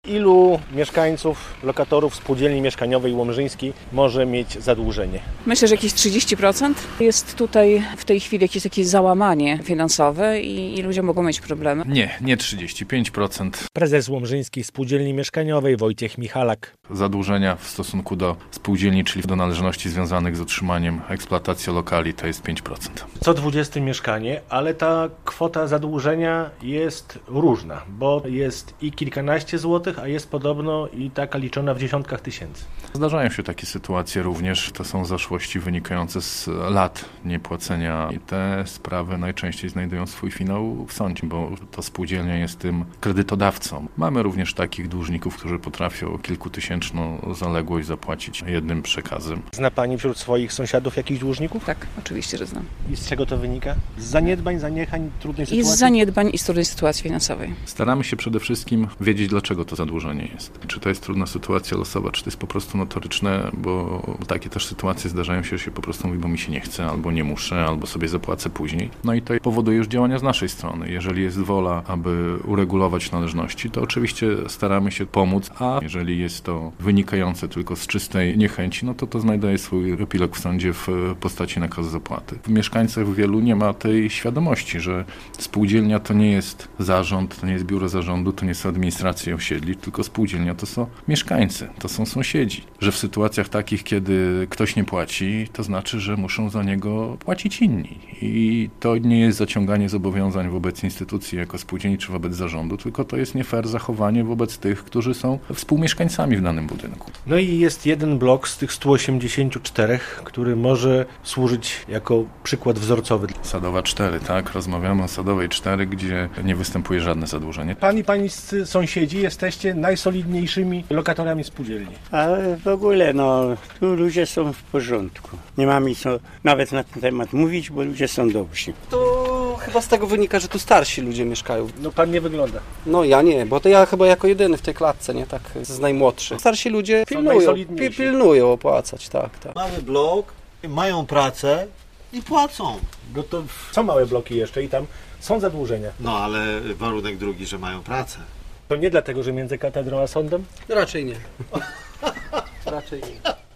Ilu mieszkańców, lokatorów spółdzielni mieszkaniowej Łomżyńskiej może mieć zadłużenie? Myślę, że jakieś 30%. Jest tutaj w tej chwili jakieś takie załamanie finansowe i ludzie mogą mieć problemy. Nie 35%. Prezes Łomżyńskiej Spółdzielni Mieszkaniowej Wojciech Michalak. Zadłużenia w stosunku do spółdzielni, czyli do należności związanych z utrzymaniem eksploatacji lokali, to jest 5%. Co 20 mieszkanie, ale ta kwota zadłużenia jest różna, bo jest i kilkanaście złotych, a jest podobno i taka liczona w dziesiątkach tysięcy. Zdarzają się takie sytuacje również, to są zaszłości wynikające z lat niepłacenia i te sprawy najczęściej znajdują swój finał w sądzie, bo to spółdzielnia jest tym kredytodawcą. Mamy również takich dłużników, którzy potrafią kilkutysięczną zaległość zapłacić jednym przekazem. Zna Pani wśród swoich sąsiadów jakichś dłużników? Tak, oczywiście, że znam. I z czego to wynika? Z zaniedbań, zaniechań, trudnej sytuacji? I z zaniedbań i z trudnej sytuacji finansowej. Staramy się przede wszystkim wiedzieć, dlaczego to zadłużenie jest. Czy to jest trudna sytuacja losowa, czy to jest po prostu notoryczne, bo takie też sytuacje zdarzają się, że się po prostu mówi, bo mi się nie chce, albo nie muszę, albo sobie zapłacę później. No i to powoduje już działania z naszej strony. Jeżeli jest wola, aby uregulować należności, to oczywiście staramy się pomóc, a jeżeli jest to wynikające tylko z czystej niechęci, no to znajduje swój epilog w sądzie w postaci nakazu zapłaty. W mieszkańcach wielu nie ma tej świadomości, że spółdzielnia to nie jest zarząd, to nie jest biuro zarządu, to nie są administracje osiedli, tylko spółdzielnia to są mieszkańcy, to są sąsiedzi. Że w sytuacjach takich, kiedy ktoś nie płaci, to znaczy, że muszą za niego płacić inni. I to nie jest zaciąganie zobowiązań wobec instytucji jako spółdzielni czy wobec zarządu, tylko to jest nie fair zachowanie wobec tych, którzy są współmieszkańcami w danym budynku. No i jest jeden blok z tych 184, który może służyć jako przykład wzorcowy. Sadowa 4, tak? Rozmawiamy o Sadowej 4, gdzie nie występuje żadne zadłużenie. Pan i pańscy sąsiedzi jesteście najsolidniejszymi lokatorami spółdzielni. Ale w ogóle, tu ludzie są w porządku. Nie ma mi co nawet na ten temat mówić, bo ludzie są dobrzy. To chyba z tego wynika, że tu starsi ludzie mieszkają. No pan nie wygląda. No ja nie, bo to ja chyba jako jedyny w tej klatce, nie? Tak z najmłodszych. Starsi ludzie pilnują opłacać, tak. Mały blok, mają pracę i płacą. No to są małe bloki jeszcze i tam są zadłużenia. No ale warunek drugi, że mają pracę. To nie dlatego, że między katedrą a sądem? Raczej nie. Raczej nie.